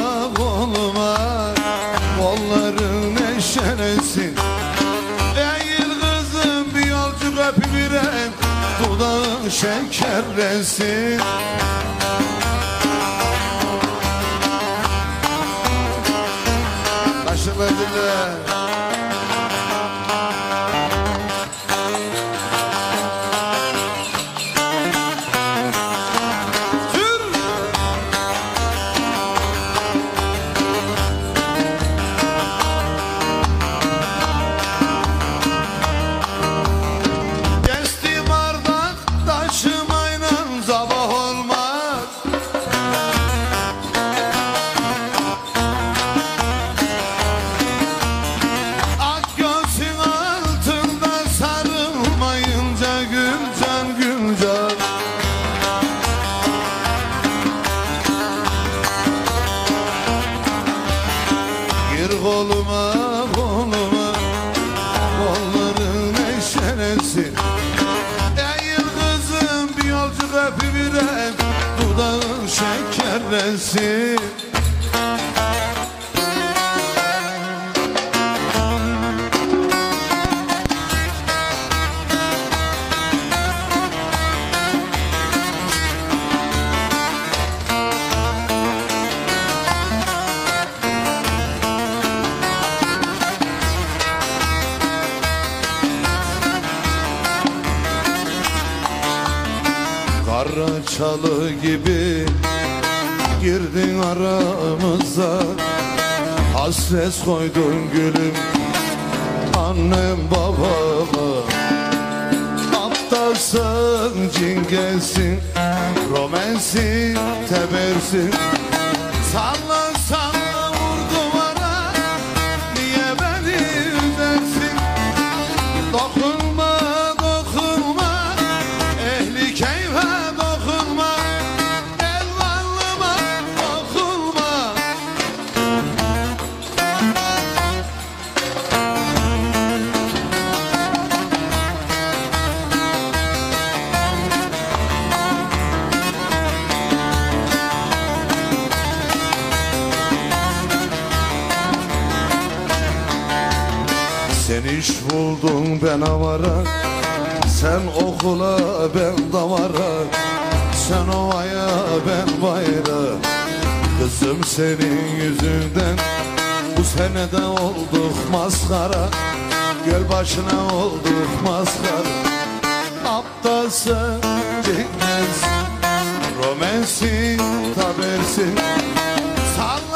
koluma, kolların eşelesin. Eğil kızım bir yolcu öpüverem, dudağın şekerlesin. Başıma koluma, koluma, kolların eşelesin. Eğil kızım bir yolcu öpüverem, dudağın şekerlesin. Kara çalı gibi girdin aramıza, hasret koydun gülüm annem babama. Aptalsın, cingesin, romansin, tebersin. Salla salla vur duvara, niye beni üzersin? Dokunma, dokunma, ehli keyfe dokunma, elvanlıma dokunma. Sen iş buldun ben avara, sen okula ben davara, sen ovaya ben bayra. Kızım senin yüzünden bu senede olduk maskara, göl başına olduk maskara. Aptalsın, cingizsin, romansin, tabersin. Salla